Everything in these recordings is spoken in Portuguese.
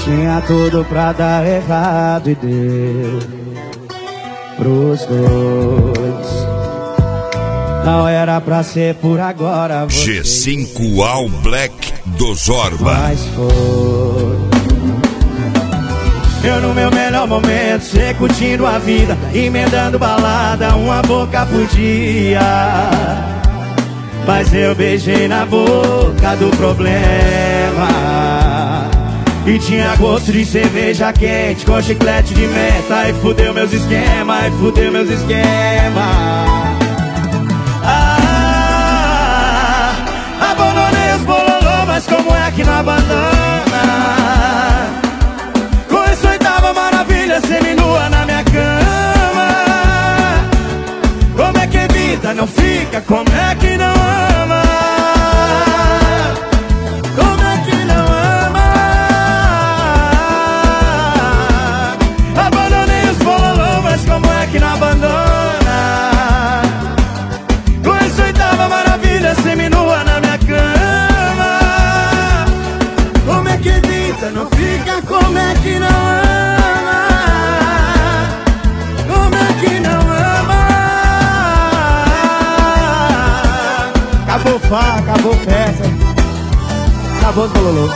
Tinha tudo pra dar errado e deu pros dois. Não era pra ser por agora. G5 All Black do Zorba. Mas foi. Eu no meu melhor momento, cê curtindo a vida, emendando balada, uma boca por dia. Mas eu beijei na boca do problema e tinha gosto de cerveja quente com chiclete de menta. E fudeu meus esquemas, e fudeu meus esquemas. Abandonei os bololô, mas como é que não abandona? Com essa oitava maravilha seminua na minha cama. Como é que evita, não fica? Como é que não ama? Como é que não ama? Abandonei os bololô, mas como é que não abandona? Com essa oitava maravilha seminua na minha cama. Como é que evita, não fica? Como é que não ama? Como é que não ama? Acabou fá, acabou festa, acabou os bololô.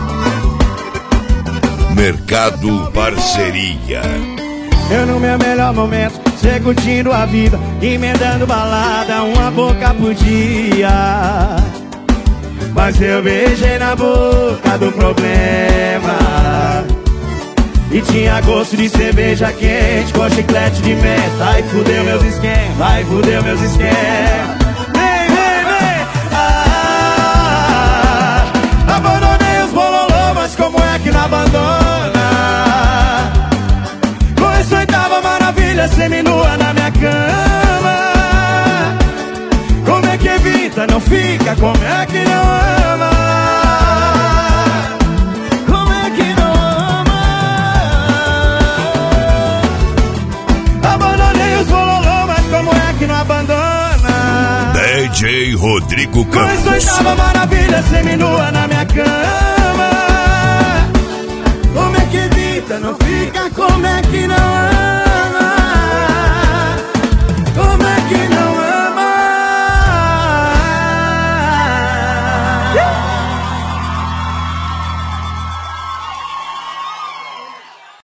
Mercado Parceria. Eu no meu melhor momento, cê curtindo a vida, emendando balada, uma boca por dia. Mas eu beijei na boca do problema e tinha gosto de cerveja quente com chiclete de menta. Ai, fudeu meus esquemas, ai, fudeu meus esquemas. Vem, vem, vem. Abandonei os bololô, mas como é que não abandona? Com essa oitava maravilha seminua na minha cama. Como é que evita, não fica? Como é que não ama? Como é que não ama? Abandonei os bololô, mas como é que não abandona? DJ Rodrigo Com essa Campos. oitava maravilha seminua na minha cama. Como é que evita, não fica? Como é que não